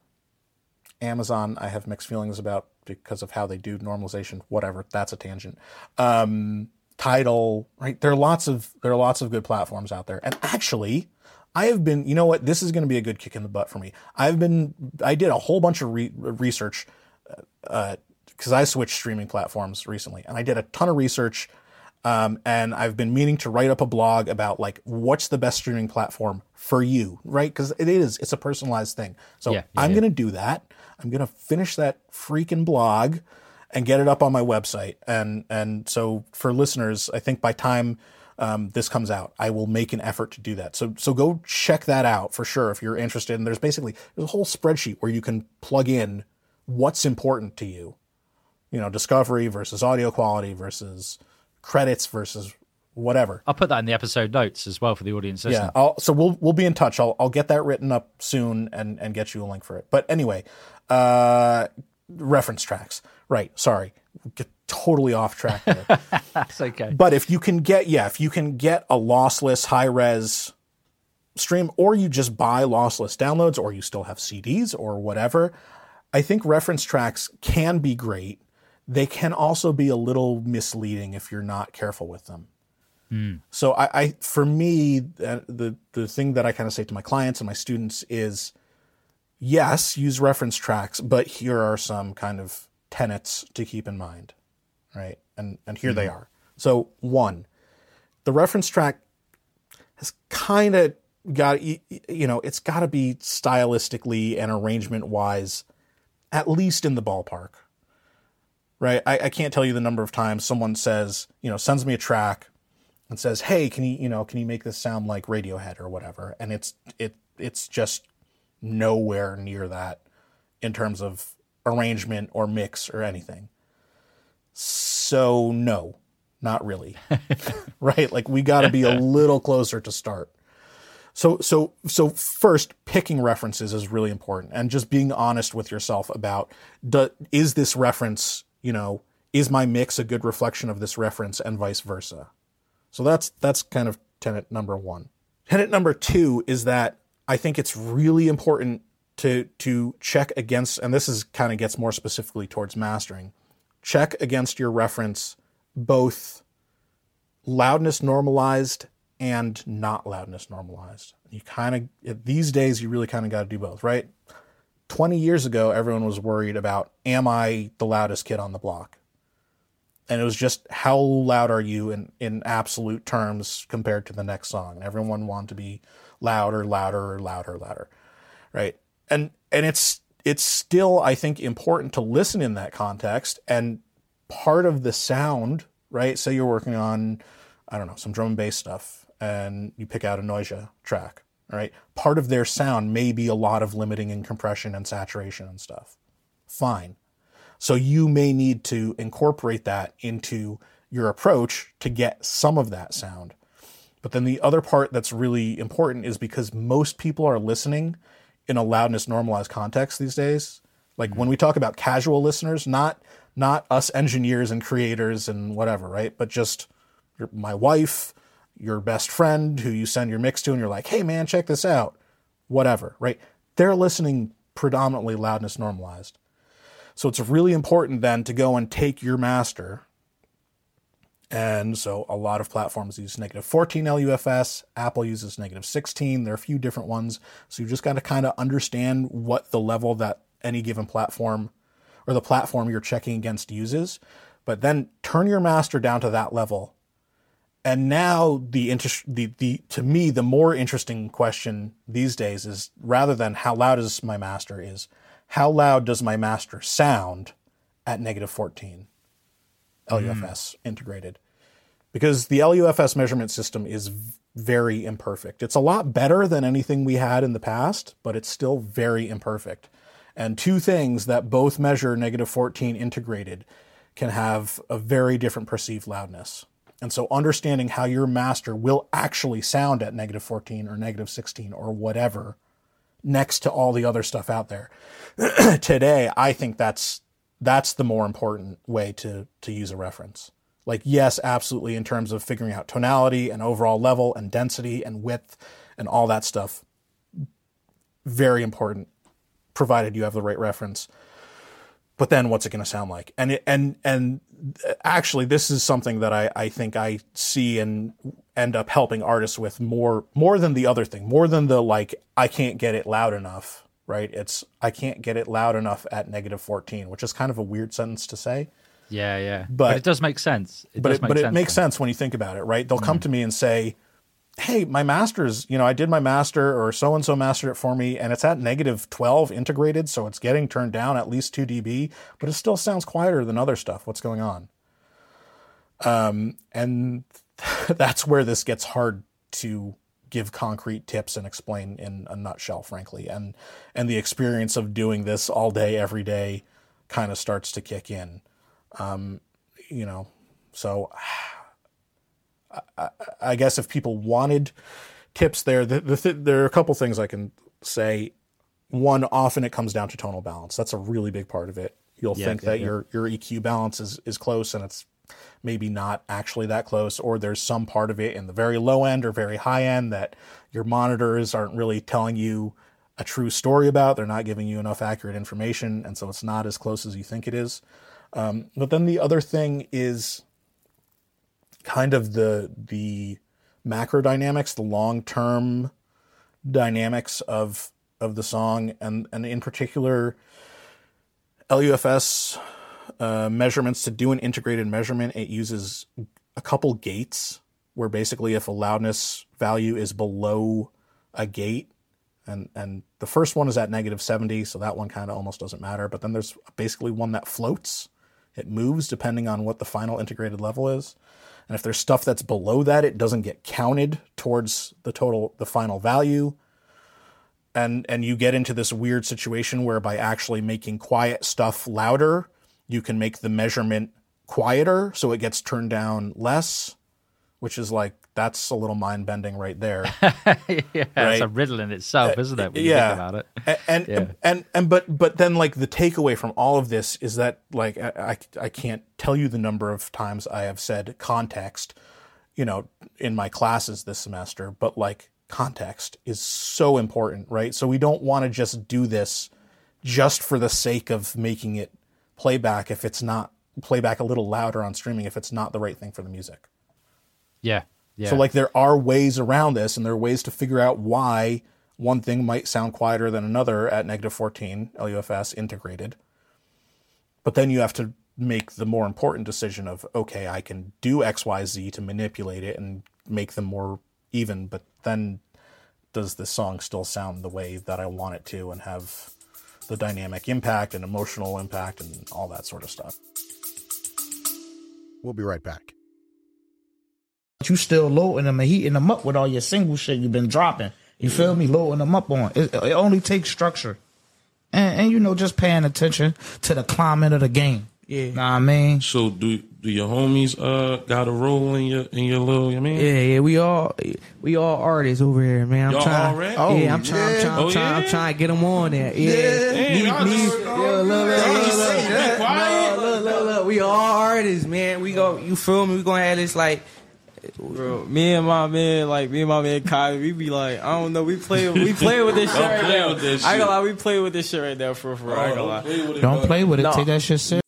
Amazon, I have mixed feelings about because of how they do normalization, whatever, that's a tangent. Um, Tidal, right? There are lots of, there are lots of good platforms out there. And actually, I have been, you know what, this is going to be a good kick in the butt for me. I've been, I did a whole bunch of re- research uh, because I switched streaming platforms recently, and I did a ton of research. Um, and I've been meaning to write up a blog about like, what's the best streaming platform for you, right? Because it is, it's a personalized thing. So yeah, yeah, I'm yeah. going to do that. I'm going to finish that freaking blog and get it up on my website. And, and so for listeners, I think by time um, this comes out, I will make an effort to do that. So, so go check that out for sure if you're interested. And there's basically there's a whole spreadsheet where you can plug in what's important to you, you know, discovery versus audio quality versus credits versus whatever. I'll put that in the episode notes as well for the audience. Yeah, I'll, so we'll we'll be in touch. I'll I'll get that written up soon and and get you a link for it. But anyway, uh, reference tracks. Right. Sorry, get totally off track there. That's okay. But if you can get yeah, if you can get a lossless high res stream, or you just buy lossless downloads, or you still have C Ds or whatever, I think reference tracks can be great. They can also be a little misleading if you're not careful with them. Mm. So I, I, for me, the the thing that I kind of say to my clients and my students is, yes, use reference tracks, but here are some kind of tenets to keep in mind, right? And and here mm. they are. So one, the reference track has kind of got, you know, it's got to be stylistically and arrangement wise, at least in the ballpark. Right, I, I can't tell you the number of times someone says, you know, sends me a track and says, "Hey, can you, you know, can you make this sound like Radiohead or whatever?" And it's it it's just nowhere near that in terms of arrangement or mix or anything. So no, not really. Right, like we got to be a little closer to start. So, so, so first, picking references is really important, and just being honest with yourself about, do, is this reference, you know, is my mix a good reflection of this reference, and vice versa. So that's, that's kind of tenet number one. Tenet number two is that I think it's really important to, to check against, and this is kind of gets more specifically towards mastering, check against your reference, both loudness normalized and not loudness normalized. You kind of, these days, you really kind of got to do both, right? twenty years ago, everyone was worried about, am I the loudest kid on the block? And it was just, how loud are you in, in absolute terms compared to the next song? And everyone wanted to be louder, louder, louder, louder, right? And and it's it's still, I think, important to listen in that context. And part of the sound, right? Say you're working on, I don't know, some drum and bass stuff, and you pick out a Noisia track, right? Part of their sound may be a lot of limiting and compression and saturation and stuff. Fine. So you may need to incorporate that into your approach to get some of that sound. But then the other part that's really important is because most people are listening in a loudness normalized context these days. Like when we talk about casual listeners, not not us engineers and creators and whatever, right? But just your, my wife, your best friend who you send your mix to and you're like, hey man, check this out, whatever, right? They're listening predominantly loudness normalized. So it's really important then to go and take your master. And so a lot of platforms use negative fourteen L U F S. Apple uses negative sixteen. There are a few different ones. So you just got to kind of understand what the level that any given platform or the platform you're checking against uses. But then turn your master down to that level. And now the, inter- the, the to me, the more interesting question these days is, rather than how loud is my master, is how loud does my master sound at negative fourteen L U F S mm. integrated? Because the L U F S measurement system is v- very imperfect. It's a lot better than anything we had in the past, but it's still very imperfect. And two things that both measure negative fourteen integrated can have a very different perceived loudness. And so understanding how your master will actually sound at negative fourteen or negative sixteen or whatever next to all the other stuff out there today, I think that's that's the more important way to to use a reference. Like, yes, absolutely, in terms of figuring out tonality and overall level and density and width and all that stuff, very important, provided you have the right reference. But then what's it going to sound like? And it, and and actually, this is something that I, I think I see and end up helping artists with more more than the other thing, more than the, like, I can't get it loud enough, right? It's, I can't get it loud enough at negative fourteen, which is kind of a weird sentence to say. Yeah, yeah. But, but it does make sense. It but does it, make but sense it makes then. sense when you think about it, right? They'll Mm. come to me and say, hey, my master's, you know, I did my master, or so-and-so mastered it for me, and it's at negative twelve integrated, so it's getting turned down at least two decibels, but it still sounds quieter than other stuff. What's going on? Um, and that's where this gets hard to give concrete tips and explain in a nutshell, frankly. And, and the experience of doing this all day, every day kind of starts to kick in. Um, you know, so I, I guess if people wanted tips there, the, the th- there are a couple things I can say. One, often it comes down to tonal balance. That's a really big part of it. You'll yeah, think yeah, that yeah. your, your E Q balance is, is close, and it's maybe not actually that close, or there's some part of it in the very low end or very high end that your monitors aren't really telling you a true story about. They're not giving you enough accurate information, and so it's not as close as you think it is. Um, but then the other thing is kind of the the macro dynamics, the long-term dynamics of of the song, and, and in particular, L U F S uh, measurements. To do an integrated measurement, it uses a couple gates, where basically if a loudness value is below a gate, and, and the first one is at negative seventy, so that one kind of almost doesn't matter, but then there's basically one that floats. It moves depending on what the final integrated level is. And if there's stuff that's below that, it doesn't get counted towards the total, the final value. And and you get into this weird situation where by actually making quiet stuff louder, you can make the measurement quieter, so it gets turned down less. which is like, that's a little mind bending right there. yeah, right? It's a riddle in itself, isn't it? When you yeah. think about it. And and, yeah. and and and but but then like the takeaway from all of this is that like I, I I can't tell you the number of times I have said context, you know, in my classes this semester, but like context is so important, right? So we don't want to just do this just for the sake of making it playback if it's not playback a little louder on streaming if it's not the right thing for the music. Yeah. Yeah. So like there are ways around this, and there are ways to figure out why one thing might sound quieter than another at negative fourteen L U F S integrated. But then you have to make the more important decision of, okay, I can do X, Y, Z to manipulate it and make them more even, but then does this song still sound the way that I want it to and have the dynamic impact and emotional impact and all that sort of stuff. We'll be right back. You still loading them and heating them up with all your single shit you've been dropping. You feel me? Loading them up on. It, it only takes structure. And, and, you know, just paying attention to the climate of the game. Yeah. Know what I mean? So do do your homies uh got a role in your in your little, you mean? Yeah, yeah, we all we all artists over here, man. I'm Y'all trying, already? Oh, yeah, I'm trying, I'm trying, I'm Oh, trying, I'm yeah? trying to get them on there. Yeah, Damn, me, y'all me, just- yeah, look, look, look, Y'all look, just look, say, be look, quiet. look, look, look, we all artists, man. We go, you feel me? We gonna have this like. Bro, me and my man, like me and my man Kai, we be like, I don't know, we play, we play with this shit Don't right play now. with this I ain't shit. gonna lie, we play with this shit right now for for. I ain't gonna lie. Play with it, Don't bud. play with it. No. Take that shit serious.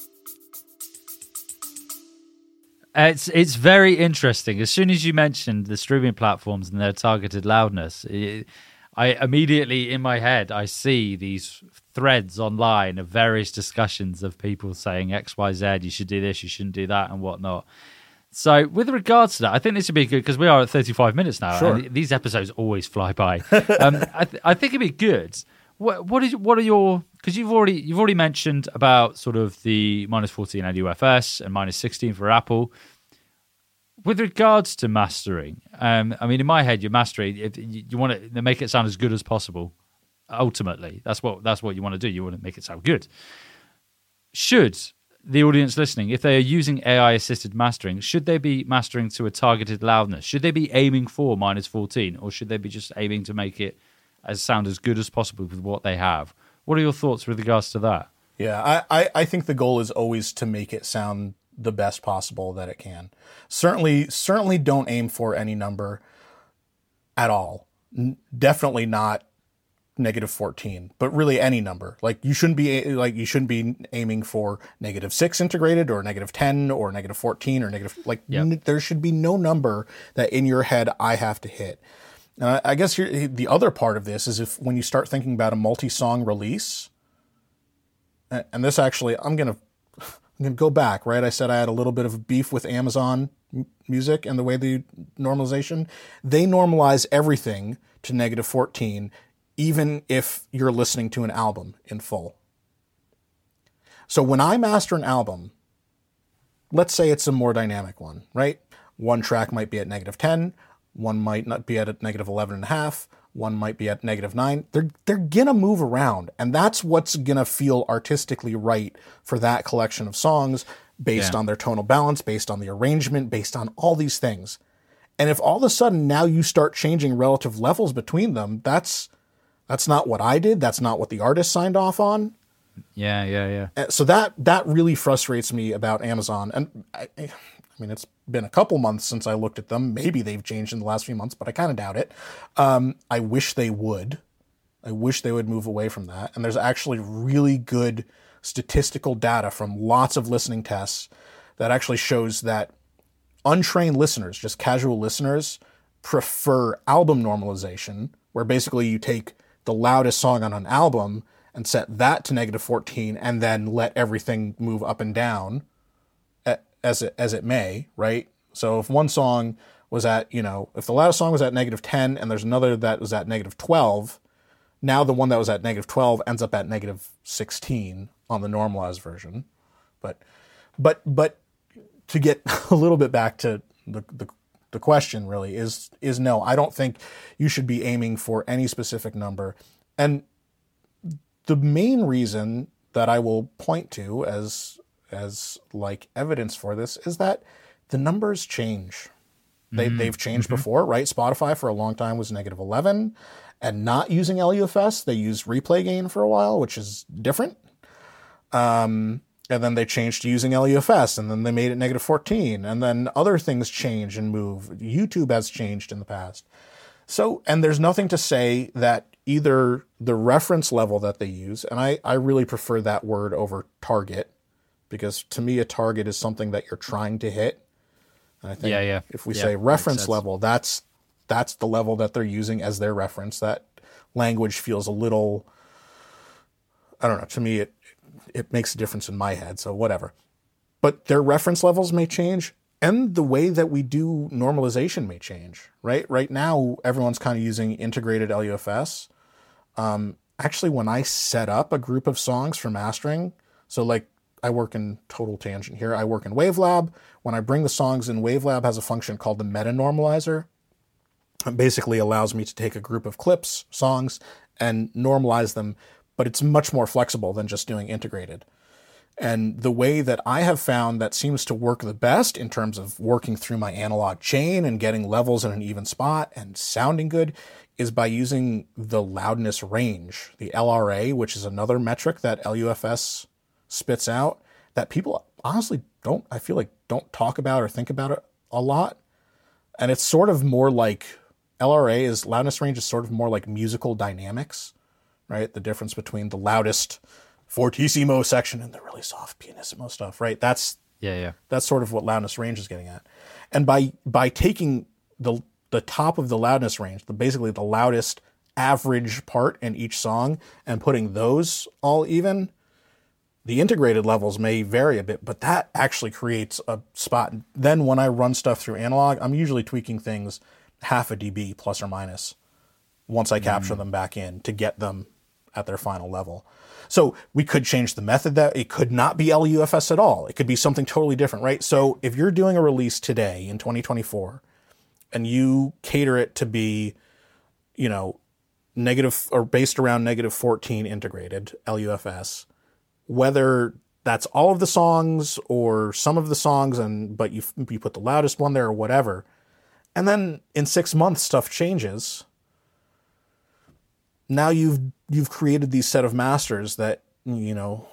It's it's very interesting. As soon as you mentioned the streaming platforms and their targeted loudness, it, I immediately in my head I see these threads online of various discussions of people saying X, Y, Z. You should do this, you shouldn't do that, and whatnot. So, with regards to that, I think this would be good because we are at thirty-five minutes now, Sure. and these episodes always fly by. um, I, th- I think it'd be good. What what is what are your? Because you've already you've already mentioned about sort of the minus fourteen L U F S and minus sixteen for Apple. With regards to mastering, um, I mean, in my head, you're mastering. If you, you want to make it sound as good as possible, ultimately, that's what that's what you want to do. You want to make it sound good. Should the audience listening, if they are using A I-assisted mastering, should they be mastering to a targeted loudness? Should they be aiming for minus fourteen, or should they be just aiming to make it as sound as good as possible with what they have? What are your thoughts with regards to that? Yeah, I, I, I think the goal is always to make it sound the best possible that it can. Certainly, certainly don't aim for any number at all. N- definitely not negative fourteen, but really any number. Like you shouldn't be like you shouldn't be aiming for negative six integrated or negative ten or negative fourteen or negative like Yep. n- there should be no number that in your head I have to hit. And I, I guess here, the other part of this is if when you start thinking about a multi-song release, and, and this actually I'm gonna I'm gonna go back, right? I said I had a little bit of beef with Amazon m- Music and the way they normalization. They normalize everything to negative fourteen, even if you're listening to an album in full. So when I master an album, let's say it's a more dynamic one, right? One track might be at negative ten, one might not be at negative eleven and a half, one might be at negative nine. They're, they're gonna move around, and that's what's gonna feel artistically right for that collection of songs based Yeah. on their tonal balance, based on the arrangement, based on all these things. And if all of a sudden now you start changing relative levels between them, that's that's not what I did. That's not what the artist signed off on. Yeah, yeah, yeah. Uh, So that that really frustrates me about Amazon. And I, I mean, it's been a couple months since I looked at them. Maybe they've changed in the last few months, but I kind of doubt it. Um, I wish they would. I wish they would move away from that. And there's actually really good statistical data from lots of listening tests that actually shows that untrained listeners, just casual listeners, prefer album normalization, where basically you take the loudest song on an album and set that to negative fourteen and then let everything move up and down as it, as it may, right? So if one song was at, you know, if the loudest song was at negative ten and there's another that was at negative twelve, now the one that was at negative twelve ends up at negative sixteen on the normalized version. But, but, but to get a little bit back to the, the, the question really is, is no, I don't think you should be aiming for any specific number. And the main reason that I will point to as, as like evidence for this is that the numbers change. They, Mm-hmm. They've changed Mm-hmm. before, right? Spotify for a long time was negative eleven, and not using L U F S. They used replay gain for a while, which is different. Um, and then they changed to using L U F S, and then they made it negative fourteen, and then other things change and move. YouTube has changed in the past. So, and there's nothing to say that either the reference level that they use, and I, I really prefer that word over target, because to me a target is something that you're trying to hit. And I think Yeah, yeah. if we Yeah, say makes reference sense. level, that's that's the level that they're using as their reference. That language feels a little, I don't know, to me it it makes a difference in my head, so whatever. But their reference levels may change, and the way that we do normalization may change, right? Right now, everyone's kind of using integrated L U F S. Um, actually, when I set up a group of songs for mastering, so like I work in total tangent here, I work in Wavelab. When I bring the songs in, Wavelab has a function called the meta normalizer. It basically allows me to take a group of clips, songs, and normalize them, but it's much more flexible than just doing integrated. And the way that I have found that seems to work the best in terms of working through my analog chain and getting levels in an even spot and sounding good is by using the loudness range, the L R A, which is another metric that L U F S spits out that people honestly don't, I feel like, don't talk about or think about it a lot. And it's sort of more like, L R A is, loudness range is sort of more like musical dynamics, right? The difference between the loudest fortissimo section and the really soft pianissimo stuff, right? That's Yeah, yeah. that's sort of what loudness range is getting at. And by by taking the the top of the loudness range, the basically the loudest average part in each song, and putting those all even, the integrated levels may vary a bit, but that actually creates a spot. Then when I run stuff through analog, I'm usually tweaking things half a dB plus or minus once I capture them back in to get them at their final level. So we could change the method. That it could not be L U F S at all. It could be something totally different, right? So if you're doing a release today in twenty twenty-four and you cater it to be, you know, negative or based around negative fourteen integrated L U F S, whether that's all of the songs or some of the songs, and but you you put the loudest one there or whatever, and then in six months stuff changes. Now you've you've created these set of masters that, you know,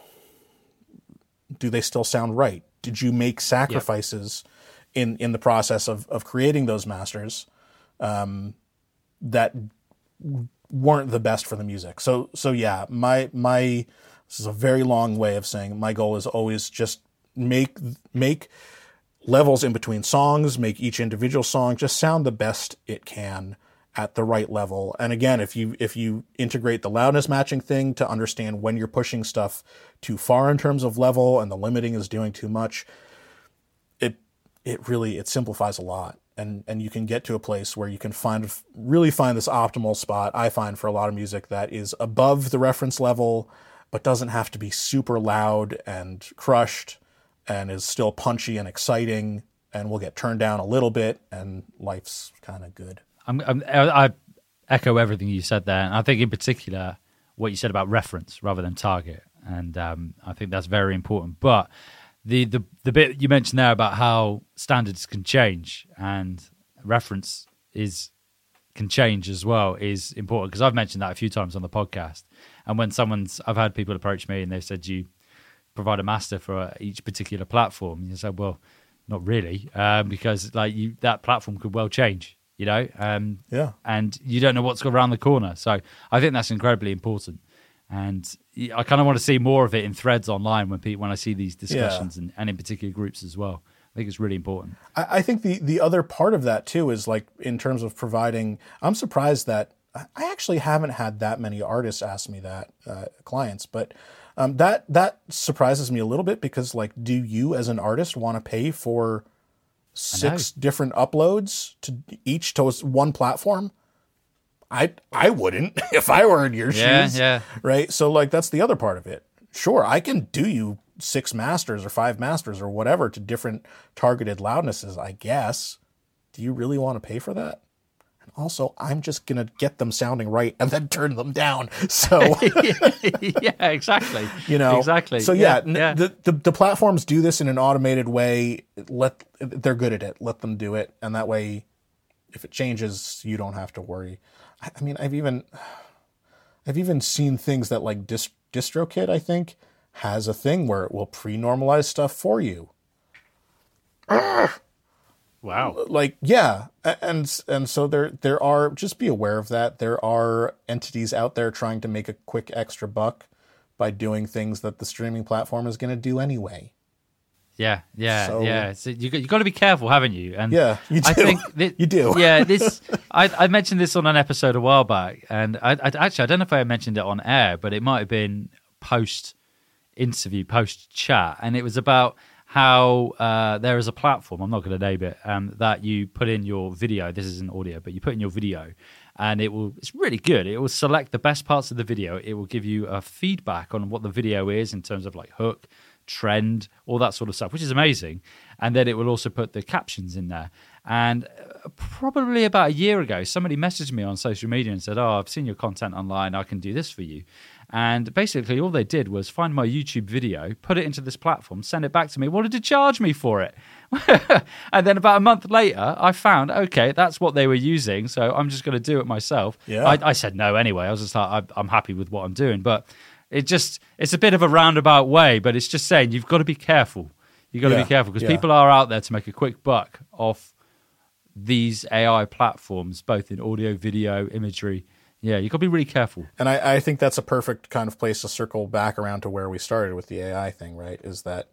do they still sound right? Did you make sacrifices yep. in, in the process of, of creating those masters um, that weren't the best for the music? So so yeah, my my this is a very long way of saying my goal is always just make make levels in between songs, make each individual song just sound the best it can at the right level. And again, if you if you integrate the loudness matching thing to understand when you're pushing stuff too far in terms of level and the limiting is doing too much, it it really it simplifies a lot. And and you can get to a place where you can find really find this optimal spot, I find, for a lot of music that is above the reference level, but doesn't have to be super loud and crushed, and is still punchy and exciting, and will get turned down a little bit, and life's kind of good. I'm, I'm, I echo everything you said there, and I think in particular what you said about reference rather than target, and um, I think that's very important. But the, the the bit you mentioned there about how standards can change and reference is can change as well is important, because I've mentioned that a few times on the podcast. And when someone's, I've had people approach me and they've said, "You provide a master for each particular platform?" And you say, "Well, not really, um, because like you, that platform could well change." You know, um, yeah, and you don't know what's around the corner. So I think that's incredibly important, and I kind of want to see more of it in threads online when people, when I see these discussions, yeah. and, and in particular groups as well. I think it's really important. I, I think the the other part of that too is like in terms of providing. I'm surprised that I actually haven't had that many artists ask me that, uh, clients, but um, that that surprises me a little bit, because like, do you as an artist want to pay for six different uploads to each to one platform? I I wouldn't if I were in your yeah, shoes. Yeah. Right. So like that's the other part of it. Sure, I can do you six masters or five masters or whatever to different targeted loudnesses, I guess. Do you really want to pay for that? And also, I'm just gonna get them sounding right and then turn them down. So yeah, exactly. You know, exactly. So yeah, yeah, yeah. The, the the platforms do this in an automated way. Let they're good at it. Let them do it, and that way if it changes, you don't have to worry. I, I mean, I've even I've even seen things that like Dist- DistroKid, I think, has a thing where it will pre-normalize stuff for you. Wow. Like, yeah. And and so there there are, just be aware of that. There are entities out there trying to make a quick extra buck by doing things that the streaming platform is going to do anyway. Yeah, yeah, So- yeah. So you you got to be careful, haven't you? And Yeah, you do. I think thi- You do. Yeah, this I, I mentioned this on an episode a while back, and I, I actually I don't know if I mentioned it on air, but it might have been post interview, post chat, and it was about how uh, there is a platform, I'm not going to name it, um, that you put in your video. This isn't audio, but you put in your video, and it will. It's really good. It will select the best parts of the video. It will give you a feedback on what the video is in terms of like hook, trend, all that sort of stuff, which is amazing. And then it will also put the captions in there. And uh, probably about a year ago, somebody messaged me on social media and said, "Oh, I've seen your content online. I can do this for you." And basically all they did was find my YouTube video, put it into this platform, send it back to me, wanted to charge me for it. And then about a month later, I found, okay, that's what they were using, so I'm just going to do it myself. Yeah. I, I said no anyway. I was just like, I, I'm happy with what I'm doing. But it just, it's a bit of a roundabout way, but it's just saying you've got to be careful. You've got to Yeah, be careful because yeah. people are out there to make a quick buck off these A I platforms, both in audio, video, imagery. Yeah, you've got to be really careful. And I, I think that's a perfect kind of place to circle back around to where we started with the A I thing, right? Is that,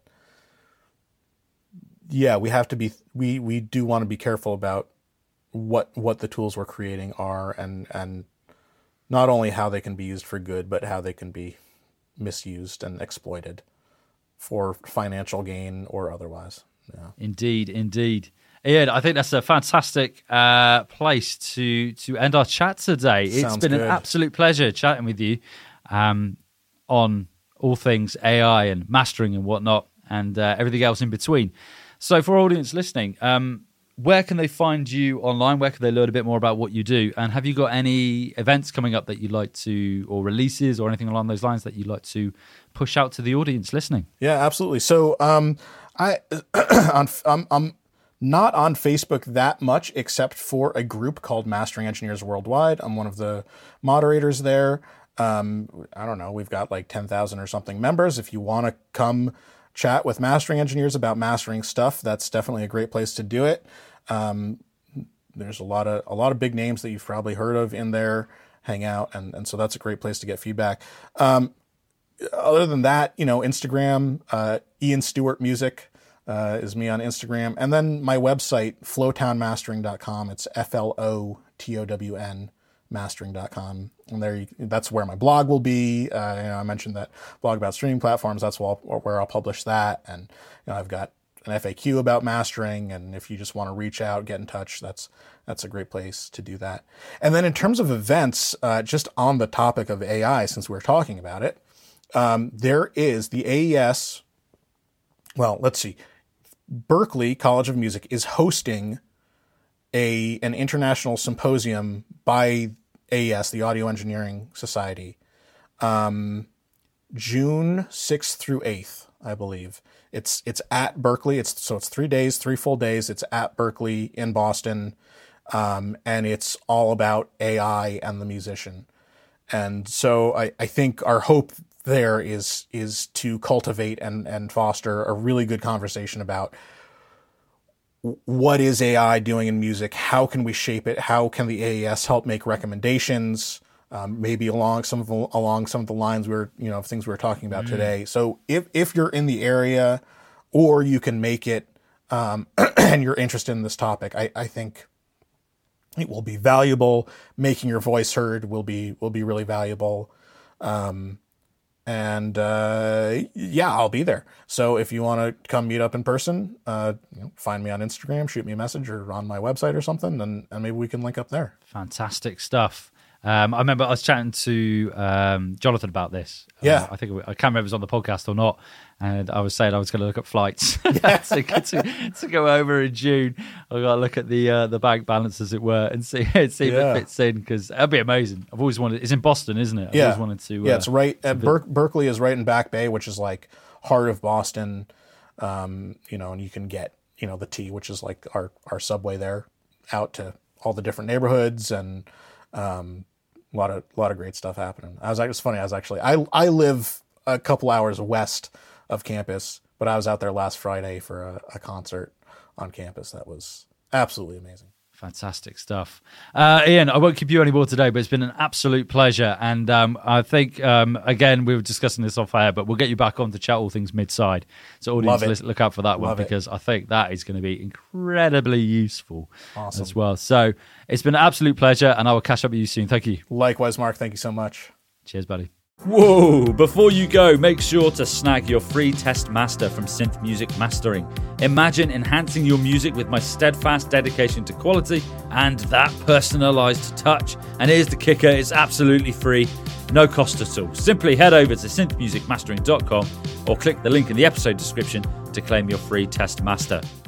yeah, we have to be, we, we do want to be careful about what what the tools we're creating are, and, and not only how they can be used for good, but how they can be misused and exploited for financial gain or otherwise. Yeah. Indeed, indeed. Ian, I think that's a fantastic uh, place to to end our chat today. It's Sounds been good. an absolute pleasure chatting with you um, on all things A I and mastering and whatnot, and uh, everything else in between. So for our audience listening, um, where can they find you online? Where can they learn a bit more about what you do? And have you got any events coming up that you'd like to, or releases or anything along those lines that you'd like to push out to the audience listening? Yeah, absolutely. So um, I, on, I'm, I'm not on Facebook that much, except for a group called Mastering Engineers Worldwide. I'm one of the moderators there. Um, I don't know, we've got like ten thousand or something members. If you want to come chat with mastering engineers about mastering stuff, that's definitely a great place to do it. Um, there's a lot of a lot of big names that you've probably heard of in there, hang out, and, and so that's a great place to get feedback. Um, other than that, you know, Instagram, uh, Ian Stewart Music uh, is me on Instagram, and then my website, flowtown mastering dot com. It's F L O T O W N mastering dot com, and there you, that's where my blog will be. Uh, you know, I mentioned that blog about streaming platforms. That's where I'll, where I'll publish that, and you know, I've got an F A Q about mastering, and if you just want to reach out, get in touch, that's that's a great place to do that. And then in terms of events, uh, just on the topic of A I, since we're talking about it, um, there is the A E S. Well, let's see. Berklee College of Music is hosting a an international symposium by A E S, the Audio Engineering Society, um, June sixth through eighth, I believe. It's it's at Berklee. It's so it's three days, three full days. It's at Berklee in Boston, um, and it's all about A I and the musician. And so I, I think our hope there is is to cultivate and and foster a really good conversation about what is A I doing in music? How can we shape it? How can the A E S help make recommendations? Um, maybe along some of the, along some of the lines we were, you know, of things we were talking about mm-hmm. today. So if if you're in the area, or you can make it, um, and you're interested in this topic, I, I think it will be valuable. Making your voice heard will be will be really valuable. Um, And, uh, yeah, I'll be there. So if you want to come meet up in person, uh, you know, find me on Instagram, shoot me a message, or on my website or something, and, and maybe we can link up there. Fantastic stuff. Um, I remember I was chatting to um, Jonathan about this. Yeah. Uh, I think I can't remember if it was on the podcast or not. And I was saying I was going to look at flights yeah. to, to, to go over in June. I've got to look at the uh, the bank balance, as it were, and see see if yeah. it fits in, because that'd be amazing. I've always wanted. It's in Boston, isn't it? I've yeah. always wanted to. Yeah, uh, it's right at Ber- Berklee is right in Back Bay, which is like heart of Boston. Um, you know, and you can get you know the T, which is like our our subway there, out to all the different neighborhoods, and um, a lot of a lot of great stuff happening. I was it was funny. I was actually I I live a couple hours west of campus, but I was out there last Friday for a, a concert on campus. That was absolutely amazing. Fantastic stuff. Uh, Ian, I won't keep you anymore today, but it's been an absolute pleasure. And um, I think, um, again, we were discussing this off air, but we'll get you back on to chat all things mid-side. So audience, listen, look out for that Love one, because it. I think that is going to be incredibly useful Awesome. as well. So it's been an absolute pleasure, and I will catch up with you soon. Thank you. Likewise, Mark. Thank you so much. Cheers, buddy. Whoa! Before you go, make sure to snag your free test master from Synth Music Mastering. Imagine enhancing your music with my steadfast dedication to quality and that personalized touch. And here's the kicker, it's absolutely free, no cost at all. Simply head over to synth music mastering dot com or click the link in the episode description to claim your free test master.